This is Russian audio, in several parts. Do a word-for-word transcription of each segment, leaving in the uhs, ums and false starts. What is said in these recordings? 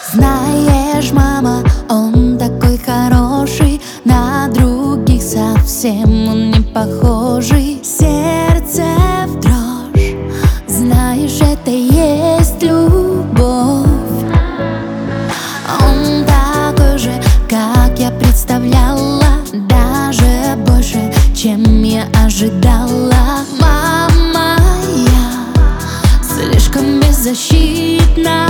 Знаешь, мама, он такой хороший, на других совсем он не похожий. Сердце в дрожь, знаешь, это и есть любовь. Он такой же, как я представляла, даже больше, чем я ожидала. Мама, я слишком беззащитная.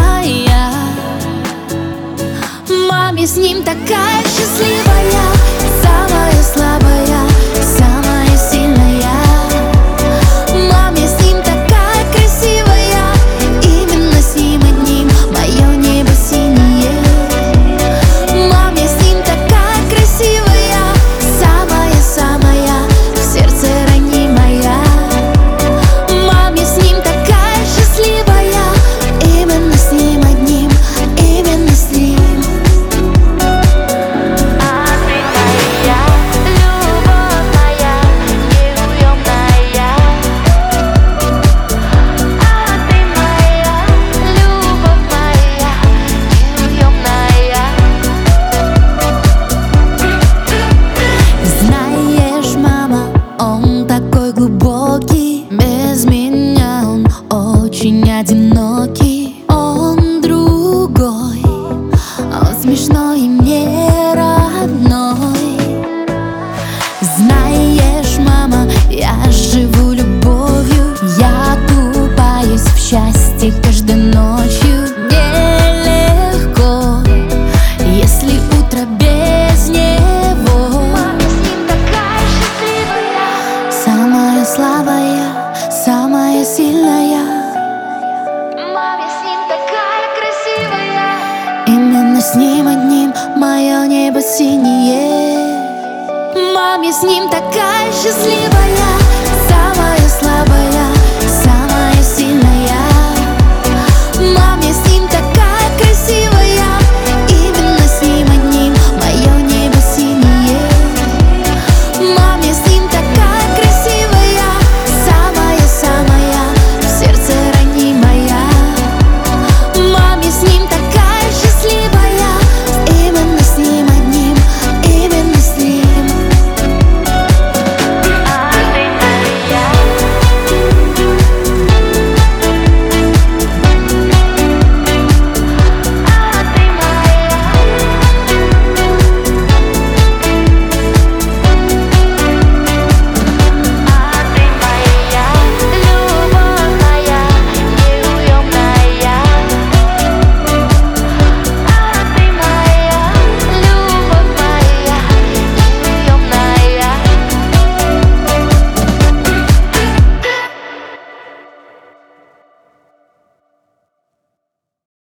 Маме с ним такая счастливая, самая слабая, самая сильная. Маме с ним такая красивая, именно с ним одним мое небо синее. Маме с ним такая красивая, самая-самая, в сердце ранимая. Маме с ним такая счастливая, именно с ним одним, именно с ним. Без меня он очень одинокий. Он другой, он смешной и мне родной. Знаешь, мама, я живу любовью, я купаюсь в счастье каждой ночью. Нелегко, если утро без него. Мама с ним такая счастливая, самая слабая, самая сильная. Маме с ним такая красивая, именно с ним одним мое небо синее. Маме с ним такая счастливая.